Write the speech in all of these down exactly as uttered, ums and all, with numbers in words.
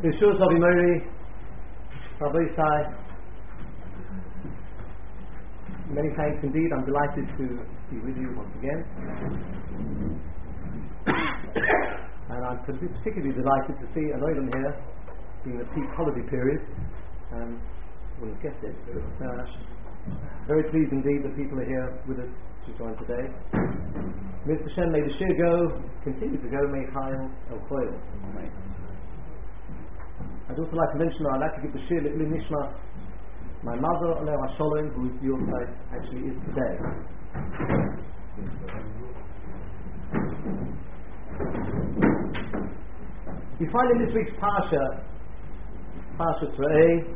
Yeshua Zavi Mori, Rabbi Isai, many thanks indeed. I'm delighted to be with you once again. And I'm particularly delighted to see an Olam here, being the peak holiday period. Um, wouldn't have guessed it. But, uh, very pleased indeed that people are here with us to join today. Mister Shem, may the Shir go, continue to go, may Chayil El Choyel. I'd also like to mention that I'd like to give the Shir L'Ilui Nishma my mother, Aleh HaSholem, who is your side, actually is today. You find in this week's Parsha, Parsha Tzra'eh,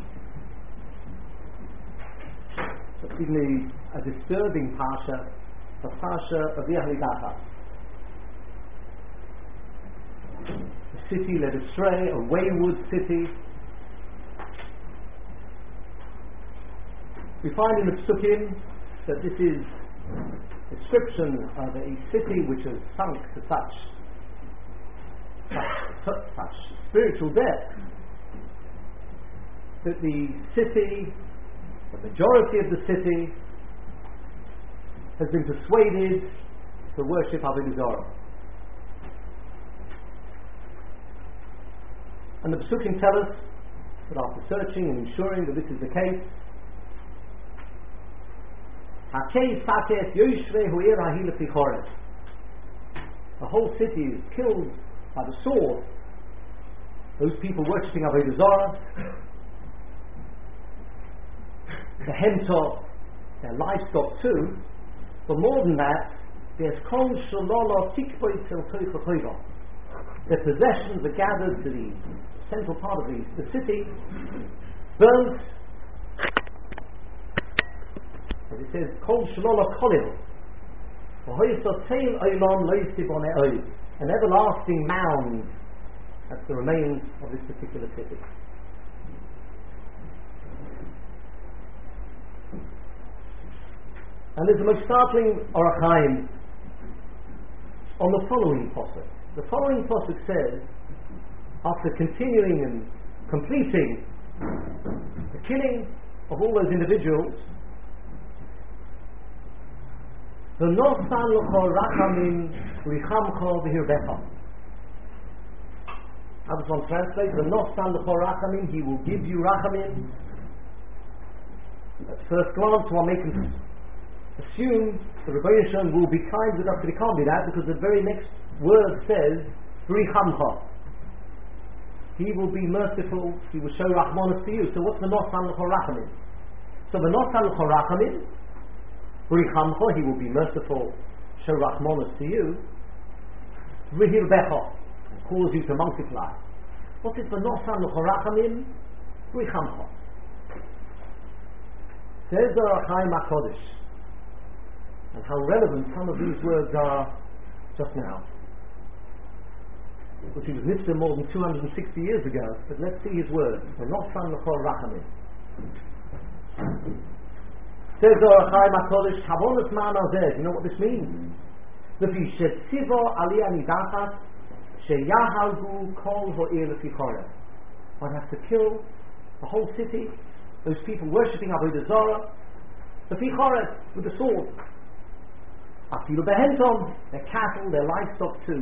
particularly a disturbing Parsha, the Parsha of Yahlidacha. A city led astray, a wayward city. We find in the Psukim that this is a description of a city which has sunk to such, such, such spiritual depth that the city, the majority of the city, has been persuaded to worship Avodah Zarah. And the Psukim tell us that after searching and ensuring that this is the case, the whole city is killed by the sword. Those people worshipping Avodah Zarah, the hemtor, their livestock too. But more than that, there's kol shalala tikboi tel toicha toiva. Their possessions are gathered to the central part of the, the city, burnt. As it says, kol shalala kolil. An everlasting mound. That's the remains of this particular city. And there's the most startling Orach Chaim on the following pasuk. The following pasuk says, after continuing and completing the killing of all those individuals, V'nosan l'cho rachamim richamcho v'hirbecha. How does one translate? V'nosan l'cho rachamim, he will give you rachamim. At first glance one may assume the Rebbeinu Shalom will be kind with us, but it can't be that, because the very next word says v'richamcha. He will be merciful, he will show rachmanos to you. So what's the nosan l'cho rachamim? So the nosan l'cho rachamim, v'richamcha, he will be merciful, show rachmanos to you. V'hirbecha, cause you to multiply. What is the nosan l'cho rachamim? V'richamcha. Says the Orach Chaim HaKodesh, and how relevant some of these words are just now. Because he was Nifter more than two hundred sixty years ago, but let's see his words. We're not from the Chol Rachamim. Says the Orach Chaim HaKodesh, Kavonas Man Azeh. You know what this means? Lefi Shetzivo Aliyah Nidachas Sheyahalgu Kol Ho'ir Lefi Choreh. One has to kill the whole city, those people worshipping Avodah Zarah, Lefi Choreh, with the sword. Afilu Behentom, their cattle, their livestock too.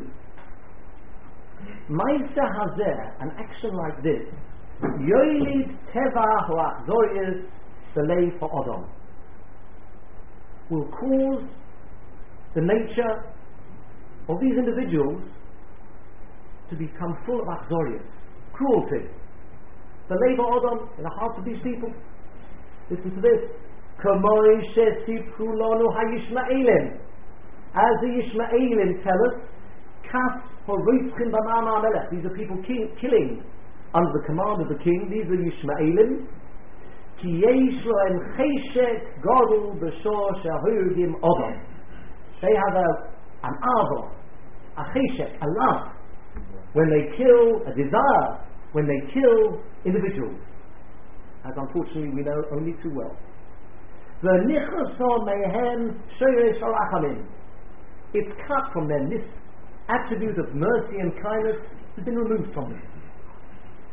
Ma'aseh hazeh, an action like this, yoilid teva ho'achzorius b'lei ha'adam, will cause the nature of these individuals to become full of achzorius, cruelty. B'lei ha'adam, in the hearts of these people. Listen to this. K'moi she'sipru lanu ha'yishma'elim, as the Yishma'elim tell us, Kas ha'roitzchim b'ma'ama melech. These are people ki- killing under the command of the king. These are Yishma'elim. Ki yesh lo'em cheshek gadol b'shor she'horgim odom. They have a, an avo, a cheshek, a love, when they kill, a desire, when they kill individuals. As unfortunately we know only too well. V'nichraso mehem shoyesh harachamim. It's cut from them. This attribute of mercy and kindness has been removed from them.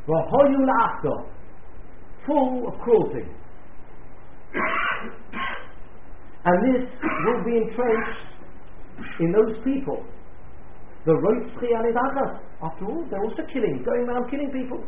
V'hoyu la'achdo, full of cruelty. And this will be entrenched in those people. The Roitzchi Anidachas, after all, they're also killing, going around killing people.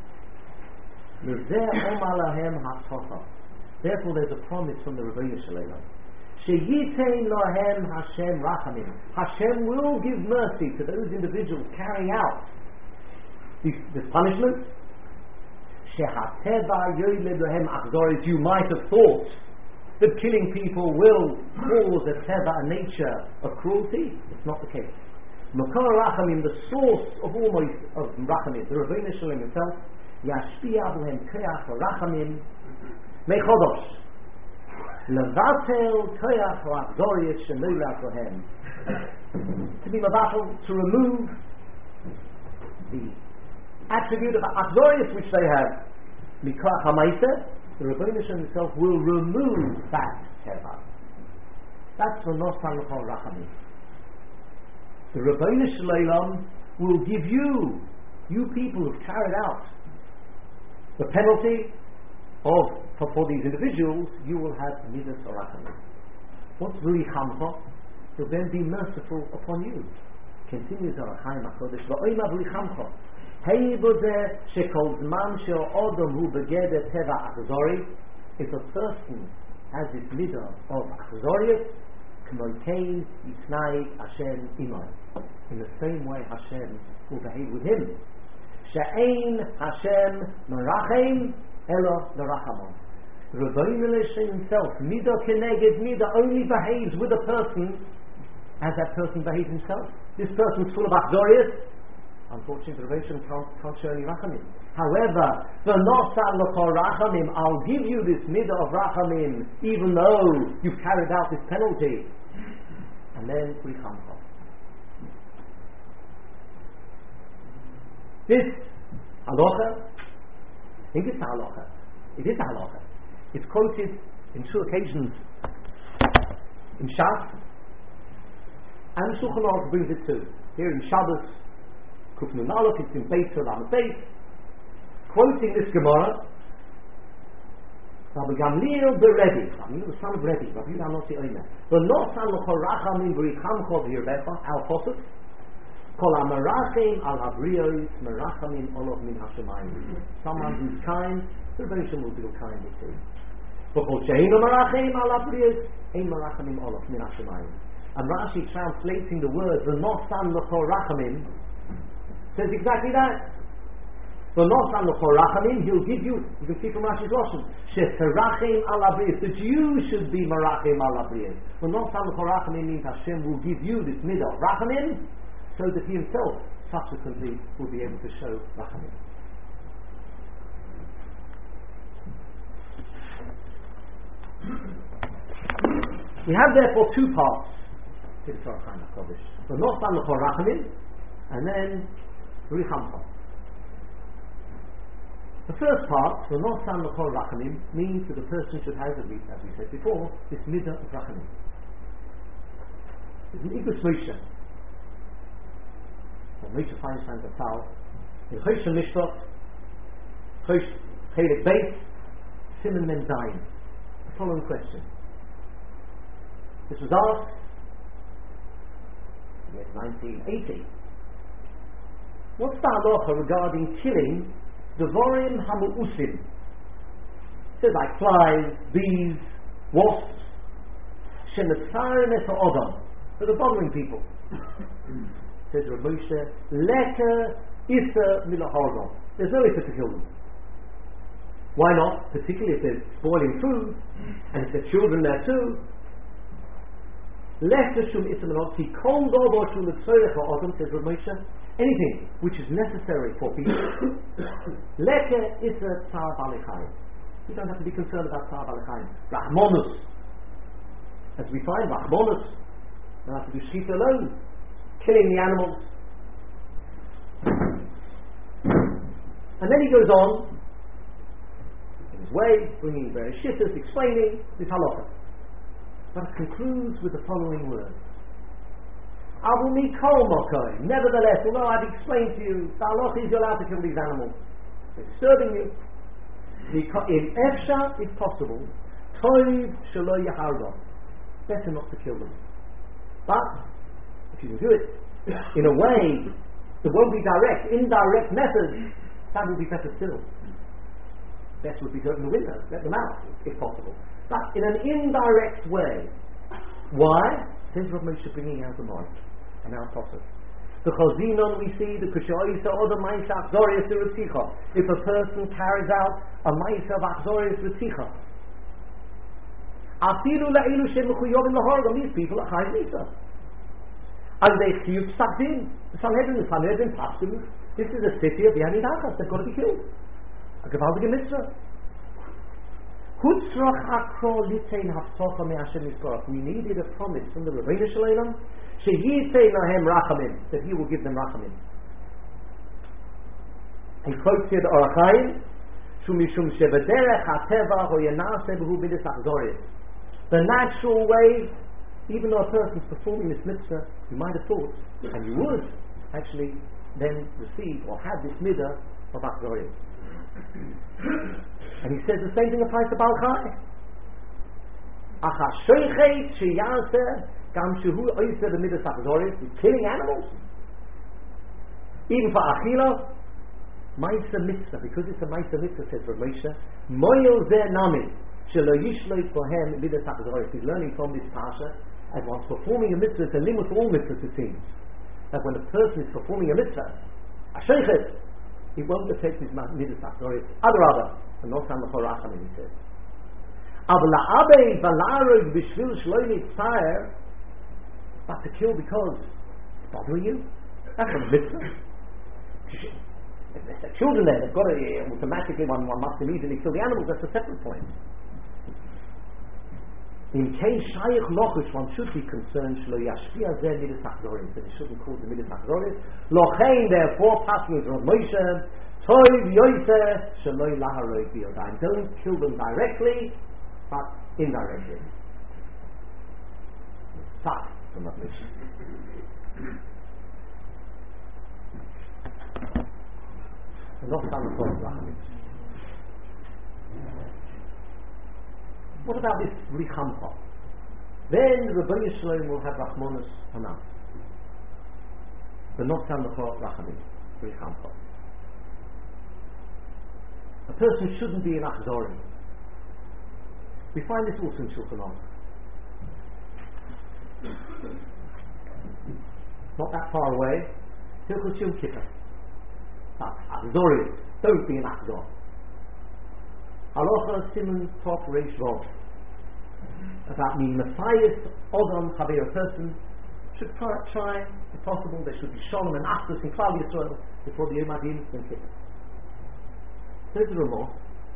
Therefore there's a promise from the Rebbeinu Shalom. Sheyitein lohem Hashem rachamim. Hashem will give mercy to those individuals carrying out this, this punishment. Shehateva yoyled lohem achzoris. You might have thought that killing people will cause a teva, a nature of cruelty. It's not the case. Makor rachamim, the source of almost of rachamim, the Rebbeinu Shalom himself, yashpia b'hem koyach rachamim mechodosh. Levatel koyach ha'achzorius shenoilach lohem. To be mevatel, to remove the attribute of achzorius which they have. Mikach ha'maiseh, the Rebbeinu Shalom himself will remove that teva. That's the nosan l'chol rachamim. The Rebbeinu Shalom will give you, you people who've carried out the penalty of, for, for these individuals, you will have midas or rachamim. What's v'richamcha? He'll then be merciful upon you. Continues our Chaim HaKodesh, v'oima v'richamcha. Hei b'zeh shekol zman she'odom hu begeder teva achzori. If a person has this midah of achzorius, k'moikein yitnai Hashem imay. In the same way Hashem will behave with him. She'ein Hashem merachem elo l'rachamon. The Rebbeinu Shalom himself, midah keneged midah, only behaves with a person as that person behaves himself. This person is full of achzorius. Unfortunately, the Rebbeinu Shalom can't, can't show any rachamim. However, the nosan l'chol rachamim, I'll give you this midah of rachamim, even though you've carried out this penalty. And then richamcha. This halacha, I think it's a halacha. It is a halacha. It's quoted in two occasions in Shas, and Shulchan Aruch brings it too. Here in Shabbos, Kuf Nun Aleph, it's in Beis Olam Beis, quoting this Gemara. Rabbi Gamliel the Rebbe, Gamliel the son of Rebbe, Rabbi Yehuda Nasi Omer, the nosan l'chol rachamim v'richamcha v'yirbecha al posuk, kol ha'merachim al habriyos merachamim olov min hashemayim. Someone who's kind, the Rebbe Shalom will be kind to him. V'chol she'eino merachim al habriyos, ein merachamim olov min hashemayim. And Rashi, translating the words the nosan l'chol rachamim, says exactly that. The nosan l'chol rachamim, he'll give you, you can see from Rashi's Lashon, she'terachim al habriyos, that you should be merachim al habriyos. The nosan l'chol rachamim means Hashem will give you this midah of rachamim, so that he himself subsequently will be able to show rachamim. We have therefore two parts to the Torah Chaim HaKodesh. The nosan l'chol rachamim, and then richamcha. The first part, the nosan l'chol rachamim, means that the person should have, as we, as we said before, this midah of rachamim. It's an Igus Moshe. Or Moshe Feinstein Zatzal, in Choshen Mishpat, Chosh Chelik Beis, Siman Mem Zayin. The following question. This was asked in nineteen eighty. What's the halacha regarding killing Devorim hamu'usim? It says like flies, bees, wasps, shenesarim et ha'odam, that are bothering people. It says Rav Moshe, leka isa milahorgam. There's no issa to kill them. Why not? Particularly if they're spoiling food, and if there are children there too. Leka shum isa milahorgam, ki kol dobo shum etzorech ha'odam, says Rav Moshe, anything which is necessary for people. Leke is a tzar b'alechayim. You don't have to be concerned about tzar b'alechayim. Rachmonus, as we find, Rachmonus, you don't have to do shchita alone, killing the animals. And then he goes on in his way, bringing various shittas, explaining this halacha. But it concludes with the following words. Nevertheless, although I've explained to you, the halacha is you're allowed to kill these animals. they're disturbing you. Because in Efsha, if possible, Toiv Shelo Yahardo, better not to kill them. But if you can do it in a way that won't be direct, indirect methods, that will be better still. Best would be to open the window, let them out, if possible. But in an indirect way. Why? Says Rav Moshe, bringing out the mind and our process. Because Zinon we see the Kushoisa or the Maisa Achzorius Ritzicha. If a person carries out a Maisa of Achzorius Ritzicha, Afilu La'ilu Shem Mechuyovim Lahorgam, these people are Chayv Misa. And they chiyuv psak-din. The Sanhedrin, the Sanhedrin Paskin, this is a city of Yanid Achas, they've got to be killed. A gewaltige mitzvah. Hutzrach akro litein haftocha me Hashem Yisborach. We needed a promise from the Rebbeinu Shalom sheyitei lahem rachamim, that he will give them rachamim. He quotes here the Orach Chaim, shumishum shebederech hateva ho yenaseh b'hu b'dis achzorius. The natural way, even though a person's performing this mitzvah, you might have thought, and you would actually then receive or have this midah of achzorius. And he says the same thing applies to Baal Chai. Achashoichet sheyaseh gam shehu oiseh b'midas achzorius, killing animals, even for achila, ma'isa mitzvah, because it's a ma'isa mitzvah, says Rav Moshe, moyel zeh nami shelo yishloit bohem midas achzorius. He's learning from this pasha, as whilst performing a mitzvah, it's a limit for all mitzvahs, it seems, that when a person is performing a mitzvah, ashoichet, he won't affect his midas achzorius. Adarabah, and not on the Chorachamim, he says. But to kill because it's bothering you, that's not a mitzvah. If there's children there, they've got to uh, automatically, one, one must immediately kill the animals, that's a separate point. In case Shaykh Lochush, one should be concerned, Shlo Yashpia Zeh Midas Achzorius, that he shouldn't call the Midas Achzorius. Lochein, therefore, passing with Rav Moshe, Toiv Yoseh Shaloi Laharoi Biyodayim. Don't kill them directly, but indirectly. Fast from Rav Moshe. Not some of the What about this Richampa? Then the Rebbeinu Shalom will have Rachmanos Hanam, but not some of the Rachamim. Richampa. A person shouldn't be an Achzori. We find this also in Shulchan Aruch. Not that far away, Hilchos Yom Kippur. Achzori, don't be an Achzor. Halacha Simon Top Reish Vov about me Matthias Odom Chaver, a person should try, try, if possible, there should be Shalom and Achdus in Klal Yisrael before the Yom Adin Yom Kippur. There's a remorse.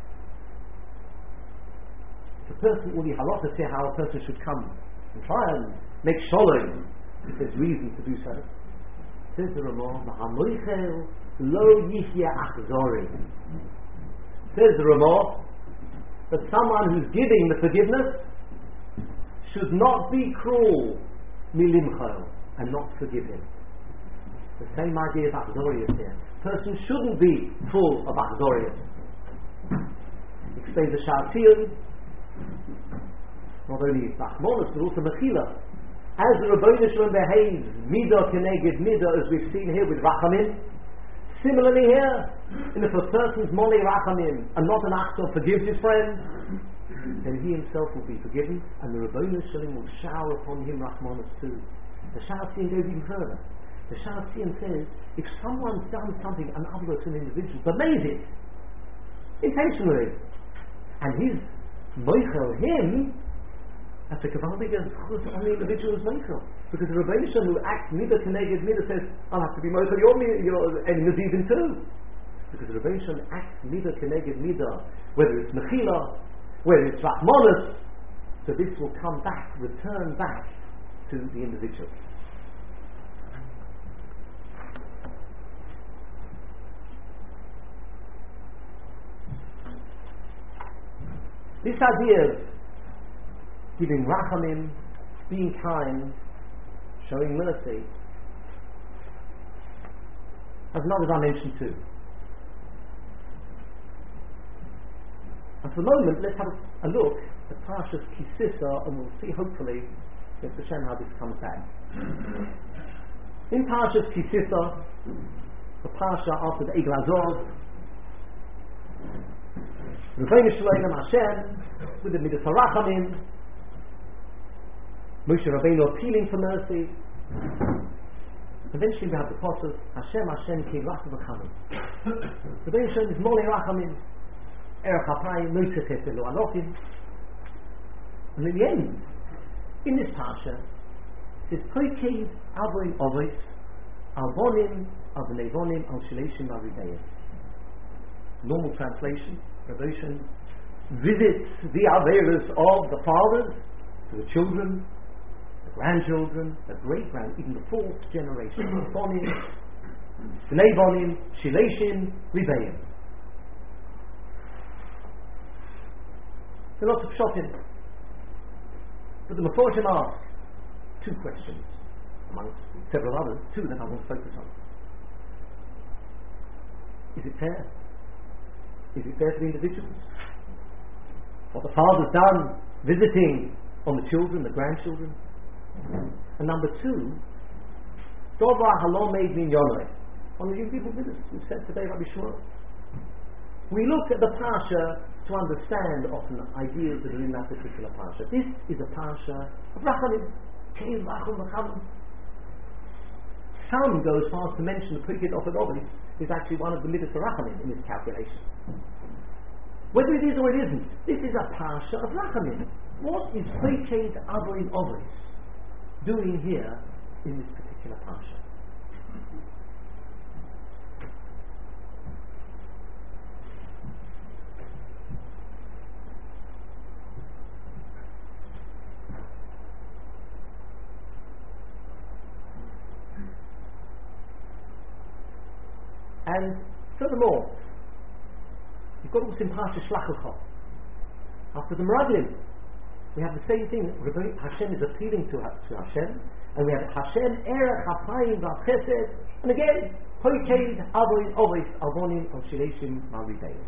The person, all the halacha say how a person should come and try and make Shalom if there's reason to do so. Says the Ramah, Ma'amoichel lo yihya achzori. Says the Ramah that someone who's giving the forgiveness should not be cruel, milimchel, and not forgive him. The same idea of achzorius here. Person shouldn't be full of achzorius. Explains the Shaltiyun, not only Rachmanos but also Mechila. As the Rebbeinu Shalom behaves midah keneged midah, as we've seen here with Rachamim, similarly here, and if a person's moli Rachamim and not an Achzor forgives his friend, then he himself will be forgiven, and the Rebbeinu Shalom will shower upon him Rachmanos too. The Shaltiyun goes even further. The Shaltiyun says, if someone's done something, an avla to an individual, but made it intentionally, and he's moichel him, that's a kavaldig chus on the individual's moichel, because the Rebbeinu Shalom who acts midah keneged midah says, I'll have to be moichel your your and medivin too, because the Rebbeinu Shalom acts midah keneged midah, whether it's mechila, whether it's rachmanos, so this will come back, return back to the individual. This idea of giving rachamim, being kind, showing mercy, has another dimension too. And for the moment, let's have a, a look at Parshas Ki Sisa, and we'll see, hopefully, with Hashem, how this comes back. In Parshas Ki Sisa, the Parsha after the Egel Azov, Rebbeinu Shalom Hashem, with the Midas HaRachamim, Moshe Rabbeinu appealing for mercy. Eventually we have the process, Hashem Hashem Ki Racham V'Chamim. Rebbeinu Shalom is Molei Rachamim, Erech HaPayim, Noisech Chesed Lo Anochim. And in the end, in this Parsha, it says, Poikeid Avoim Ovois, Albonim, Avnevonim, Al Shileshim Aribeyim. Normal translation, Revelation, visits the Averas of the fathers to the children, the grandchildren, the great-grand, even the fourth generation. Bonim, Bnei Bonim, Shileshim, Ribeyim. There are lots of shopping. But the Meforshim asks two questions, amongst several others, two that I want to focus on. Is it fair? Is it fair to the individuals? What the father's done, visiting on the children, the grandchildren? And number two, Dovra Halom Meid Min Yonai. One of you people with us who said today, Rabbi Shmuel. We look at the Parsha to understand often ideas that are in that particular Parsha. This is a Parsha of Rachamim. Kein Racham V'Chamim. Some go as far as to mention the Poikeid Avoim is actually one of the Midas HaRachamim in this calculation. Whether it is or it isn't, this is a Parsha of Rachamim. What is Poikeid Avoim Ovois doing here in this particular Parsha? And furthermore, you've got also in Parsha Shlach Lecha. After the Meraglim, we have the same thing. Hashem is appealing to, to Hashem, and we have Hashem Erech HaPayim V'Chesed, and again, Poikeid Avoim Ovois Albonim Al Shileshim Maribeyim.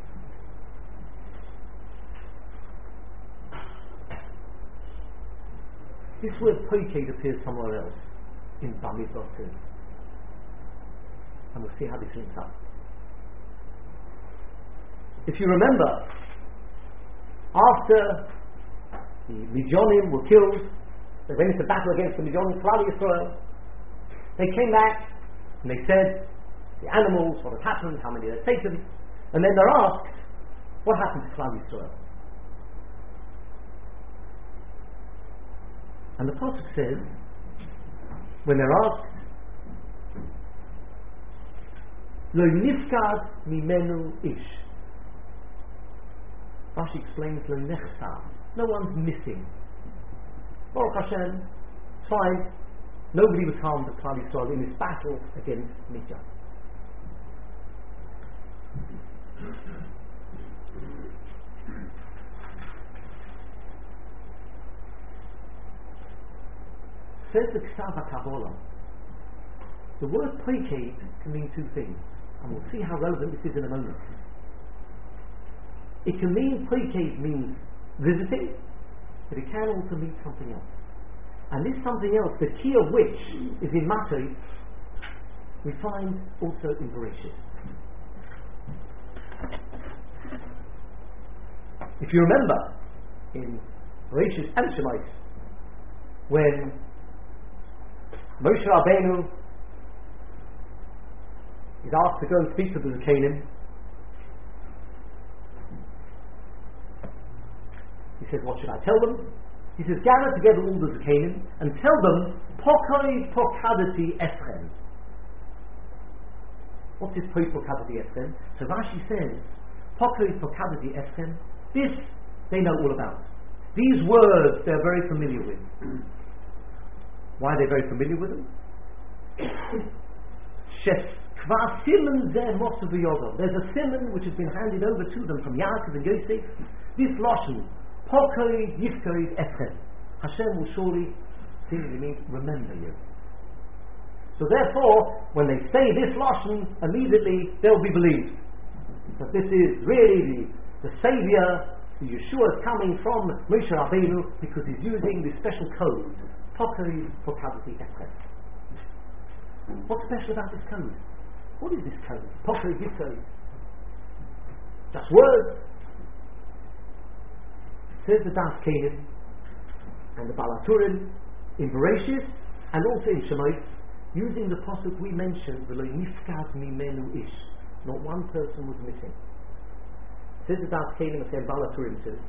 This word Poikeid appears somewhere else in Bamidbar too. And we'll see how this links up. If you remember, after the Midyanim were killed, they went into battle against the Midyanim, Klal Yisrael. They came back and they said the animals, what had happened, how many they'd taken, and then they're asked, what happened to Klal Yisrael? And the Pasuk says, when they're asked, Lo nifkad mimenu ish. Rashi explains Lo nechsar. No one's missing. Baruch Hashem, fine. Nobody was harmed at Klal Yisrael in this battle against Midian. Says the Ksav HaKabbalah, the word Poikeid can mean two things. And we'll see how relevant this is in a moment. It can mean, Poikeid means visiting, but it can also mean something else. And this something else, the key of which is in Matthew, we find also in Bereshit. If you remember, in Bereshit and Shemais, when Moshe Rabbeinu is asked to go and speak to the Zakanim, he says, what should I tell them? He says, gather together all the Zakanim and tell them, Pokoi Pokadati Eschem. What is Pokoi Pokadati Eschem? So Rashi says, Pokoi Pokadati Eschem, this they know all about. These words they're very familiar with. Why are they very familiar with them? Shes There's a simon which has been handed over to them from Yaakov and Yosef. This Lashon, Pokoi Yifkoi Eschem. Hashem will surely, seemingly mean, remember you. So therefore, when they say this Lashon, immediately they'll be believed. That this is really the, the Saviour the Yeshua is coming from Moshe Rabbeinu because he's using this special code, Pokeri Pokadati Ekret. What's special about this code? What is this code? Pokeri Yitzhak. Just words. Says the Das Kenim and the Balaturim in Bereshit and also in Shemot, using the pasuk we mentioned, the Lo Nifkad Mimenu Ish. Not one person was missing. Says the Das Kenim and Balaturim too.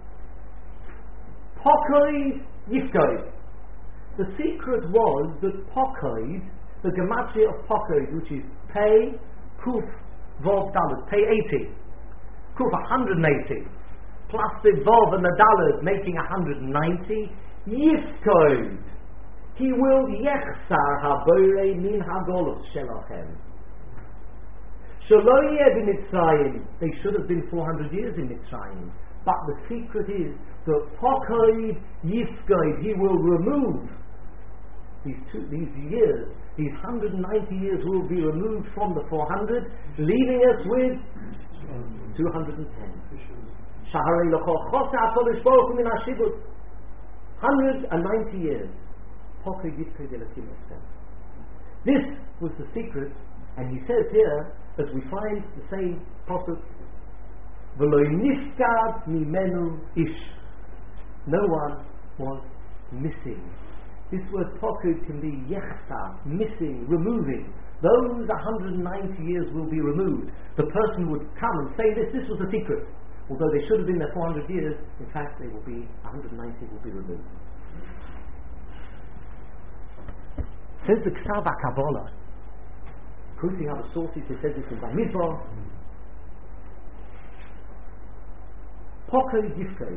Pokoid Yifkoid. The secret was that Pokoid, the gematria of Pokoid, which is Pei, Kuf, Vov, Dalet, Pei eighty, Kuf one hundred eighty, plus the Vov and the Dalet making one hundred ninety, Yifkoid. He will Yechsar HaBorei Min HaGolos Shelachem. Shaloyeh b'Mitzrayim. They should have been four hundred years in Mitzrayim. But the secret is that Pokoid Yifkoid, he will remove these two, these years, these one hundred ninety years will be removed from the four hundred, leaving us with two hundred ten. Shaharei L'Chochos HaKodesh Baruch Hu Min HaShibud. one hundred ninety years. Pokoid Yifkoid Elokim Estem. This was the secret, and he says here, as we find the same pasuk, V'lo nifkad mimenu ish. No one was missing. This word pokud can be yechsa, missing, removing. Those one hundred ninety years will be removed. The person would come and say this, this was the secret. Although they should have been there four hundred years, in fact they will be, one hundred ninety will be removed. Says the Ksav HaKabbalah, quoting other sources, he says this in Bamidbar, Pokoid Yifkoid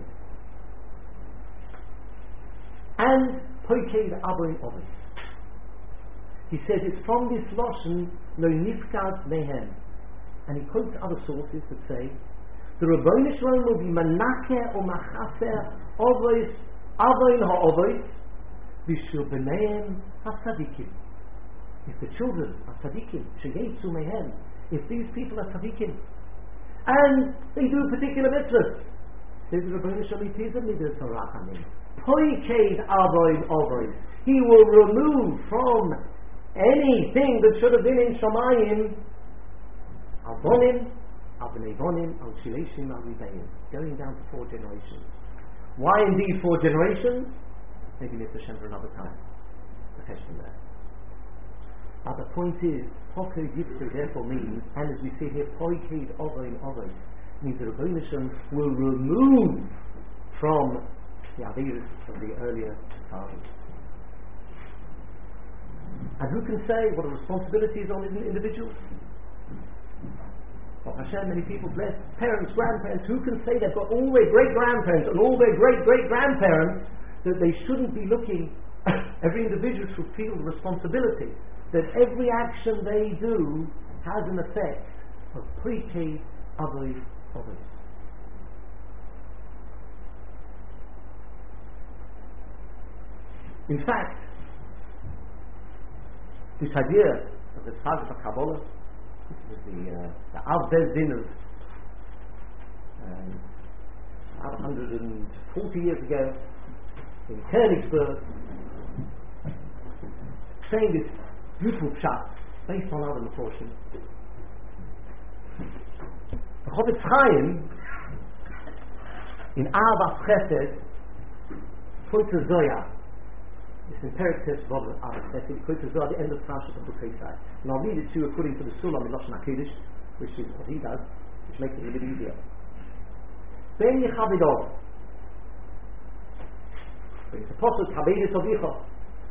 and Pokeid Aboin Ovis. He says it's from this Lashon Lo Nifkad Mehem, and he quotes other sources that say the Rabboni Shalom will be Manake or Machaser Ovis Aboin HaOvis Bishul B'neim HaTzadikim. If the children are tzaddikim, sheyetzu mehem, if these people are tzaddikim, and they do particular mitzvahs, says the Rebbeinu Shalom Tizah Midas Harachamim, Poikeid Avoid Ovoid, he will remove from anything that should have been in Shamayim, Albonim, Albnei Bonim, Al Shileshim, Al Ribayim, going down to four generations. Why indeed four generations? Maybe Mister Shem for another time. The question there. But the point is, Pokoid Yifkoid therefore means, and as we see here, Poikeid Ovoin Ovoin, means the Rebbeinu Shalom will remove from the Avirus of the earlier fathers. And who can say what a responsibility is on individuals? Well, Hashem, many people bless parents, grandparents. Who can say they've got all their great grandparents and all their great great grandparents that they shouldn't be looking? Every individual should feel the responsibility that every action they do has an effect of pre-K others others. In fact, this idea of the Tzad of Kabbalah, this is the uh, the Av Beis Din of um, one hundred forty years ago in Königsberg, saying this beautiful pshat based on other proportions. The Chofetz Chaim in Avas Chesed quotes a Zoya. It's in Perek Tes Vav Avas Chesed. He quotes a Zoya at the end of Parashat Bukosai. And I'll read it to you according to the Sulam in Lashon HaKodesh, which is what he does, which makes it a little bit easier. Ben Yechavidov brings the Apostle Chabedis Avicha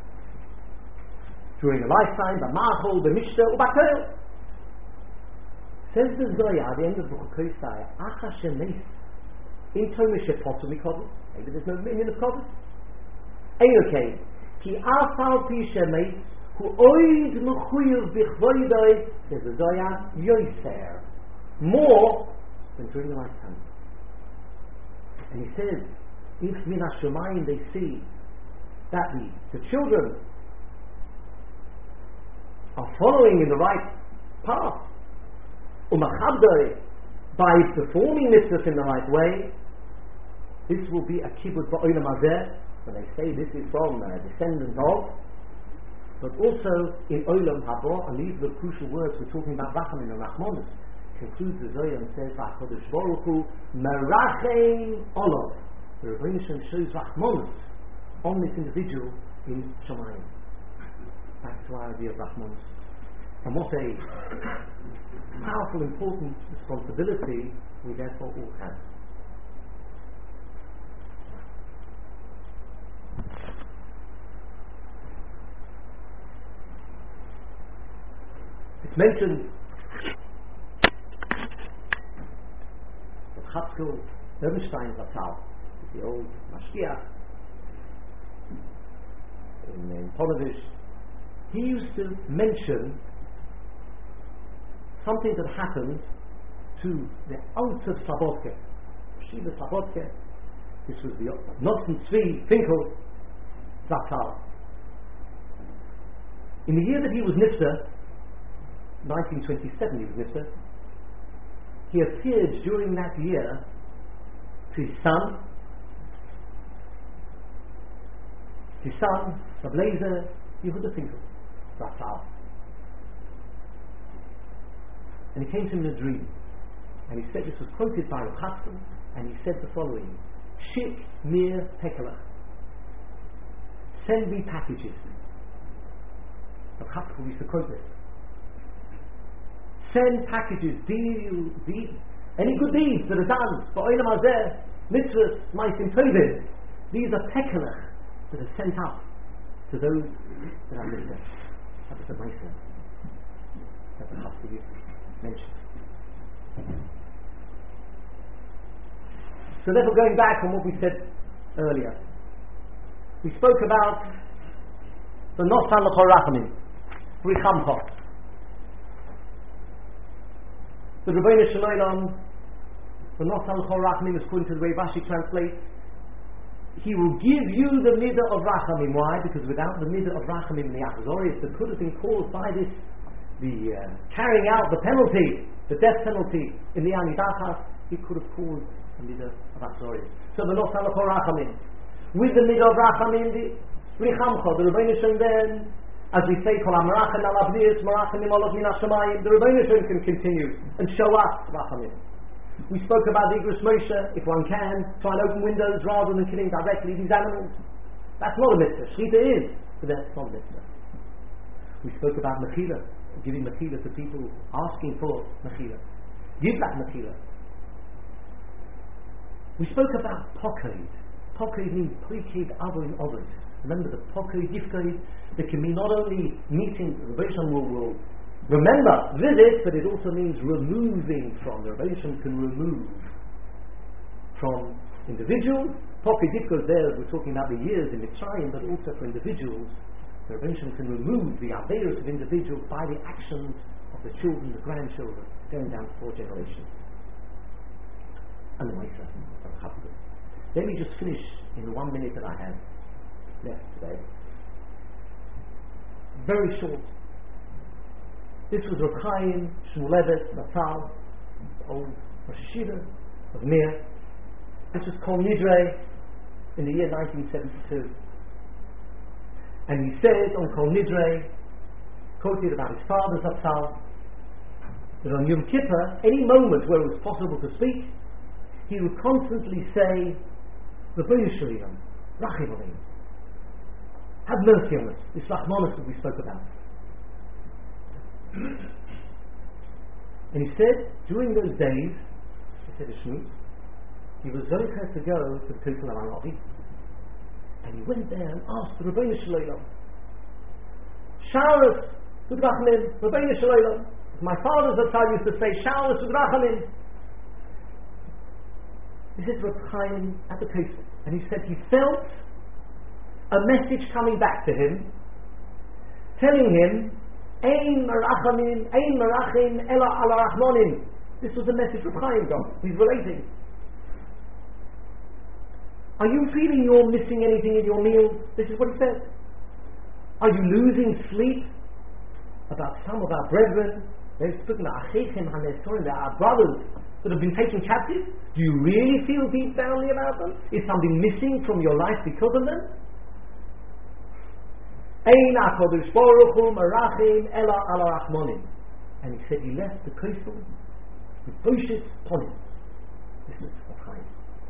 during a lifetime, the Machol, the Mishnah, Ubakel. Says the Zoya at the end of Bukosai, Acha Shemes, in Tomishe Potter Mikodus, maybe there's no minion of Kodus. Eyoke, Ki Afal Pi Shemes, Hu Oid Mechuyev Bichvoidoi, says the Zoya, Yoiser, more than during the lifetime. And he says, if Min HaShemayim they see that the, the children are following in the right path, umachabdoi, by performing mitzvahs in the right way, This will be a kibbutz ba'olam hazeh, when they say this is from a descendant of, but also in olam haba, and these are the crucial words we're talking about, rachamim and rachmanos. Concludes the Zohar and says, "V'Hakadosh Baruch Hu merachem olav." The Rebbeinu Shem shows rachmanos on this individual in Shamayim. Back to our idea of rachmanos, and what a powerful, important responsibility we therefore all have. It's mentioned that Chatzkel Bernstein Zatzal, the old Mashgiach in, in Ponevezh, he used to mention something that happened to the Alter Slabodka, Shiva Slabodka. This was the Notzen Tzvi Finkel Zatzal. In the year that he was Nifter, nineteen twenty-seven he was Nifter, he appeared during that year to his son, his son, Rablezer Yehuda Finkel Zatzal. And he came to him in a dream, and he said, this was quoted by Rav Chatzkel, and he said the following: Shik mir pekelach, send me packages. Rav Chatzkel used to quote this. Send packages, deal, deal, any good deeds that are done for olam hazeh, mitzvahs, ma'asim tovim. These are pekelach that are sent out to those that are living there. That was the ma'asim that Rav Chatzkel used to mention. So therefore, going back on what we said earlier, we spoke about the Nosan L'chol Rachamim, Richamcha. The Rebbeinu Shalom, the Nosan L'chol Rachamim, according to the way Rashi translates, he will give you the midah of Rachamim. Why? Because without the midah of Rachamim, the Achzorius that could have been caused by this, the uh, carrying out the penalty, the death penalty in the Anidachas, it could have caused a midah of Achzorius. So the Nosan L'chol Rachamim, with the midah of Rachamim, the Richamcha, the Rebbeinu Shalom then, as we say, Kol HaMerachem Al Avniyos, Merachem Olav Min HaShamayim, the Rebbeinu Shalom can continue and show us Rachamim. We spoke about the Igros Moshe, if one can, try and open windows rather than killing directly these animals. That's not a mitzvah. Shechita is, but that's not a mitzvah. We spoke about Mechila, giving Mechila to people asking for Mechila. Give that Mechila. We spoke about Pokeid. Pokeid means Pokeid Avoin Ovid. Remember the Pokeid Yifkeid, that can mean not only meeting, the Rebbeinu will, will remember, visit, but it also means removing from. The Rebbeinu can remove from individuals. Pokeid Yifkeid there, we're talking about the years in Mitzrayim, but also for individuals. The Rebbeinu can remove the averos of individuals by the actions of the children, the grandchildren, going down four generations. And the Ma'aser of Chatzkel. Let me just finish in the one minute that I have left today. Very short. This was Reb Chaim Shmulevitz Zatzal, the old Rosh Yeshiva of Mir. This was Kol Nidre in the year nineteen seventy-two. And he says on Kol Nidre, quoted about his father Zatzal, that on Yom Kippur, any moment where it was possible to speak, he would constantly say, Rebbeinu Shalom, Rachim Aleinu, have mercy on us. This Rachmanos that we spoke about. And he said, during those days, he said to Shmuz, he was very close to go to the Kutel al-Arabi, and he went there and asked the Rebbeinu Shalom, shower us with Rachamim, Rebbeinu Shalom. My father Zatzal used to say, shower us with Rachamim. This is Reb Chaim at the Kutel, and he said he felt a message coming back to him, telling him, Ein merachamim, ein merachim, ela ala rachmonim. This was a message Reb Chaim got. He's relating. Are you feeling you're missing anything in your meal? This is what he said. Are you losing sleep about some of our brethren? They've spoken about achechim hanesorim, our brothers that have been taken captive? Do you really feel deep downly about them? Is something missing from your life because of them? Ein HaKadosh Baruch Hu merachim ela ala rachmonim. And he said he left the coastal with Boshit Ponim. This is of Chaim.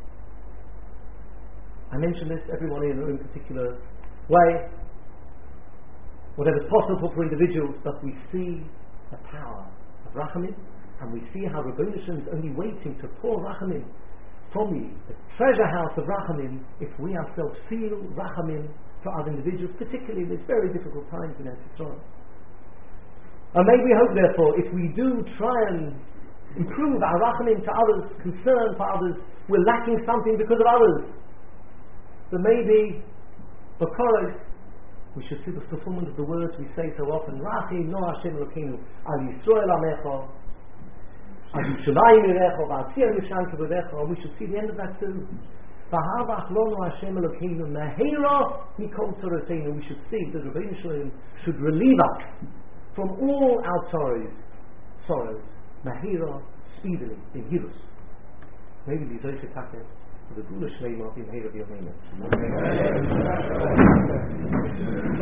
I mention this, everyone in their own particular way, whatever's possible for individuals, but we see the power of Rachamim, and we see how Rebbeinu Shalom is only waiting to pour Rachamim from the, the treasure house of Rachamim, if we ourselves feel Rachamim for other individuals, particularly in these very difficult times in Eretz Yisrael. And may we hope, therefore, if we do try and improve our Rachamim to others, concern for others, we're lacking something because of others. But maybe, B'Koros, we should see the fulfillment of the words we say so often, Rachim no Hashem Elokeinu, Al Yisrael Amecha, Al Yushalayim Erecha, Al Tzir Yishanka B'Recha, and we should see the end of that too. V'havach lono Hashem Elokeinu, Mehera Mikol Tzorateinu, we should see that Rebbeinu Shalom should relieve us from all our sorrows, sorrows, Mehera, speedily, in Hirus. Maybe the Zoyche Takeh, the Gula Shleima in Hera V'Yomeinu.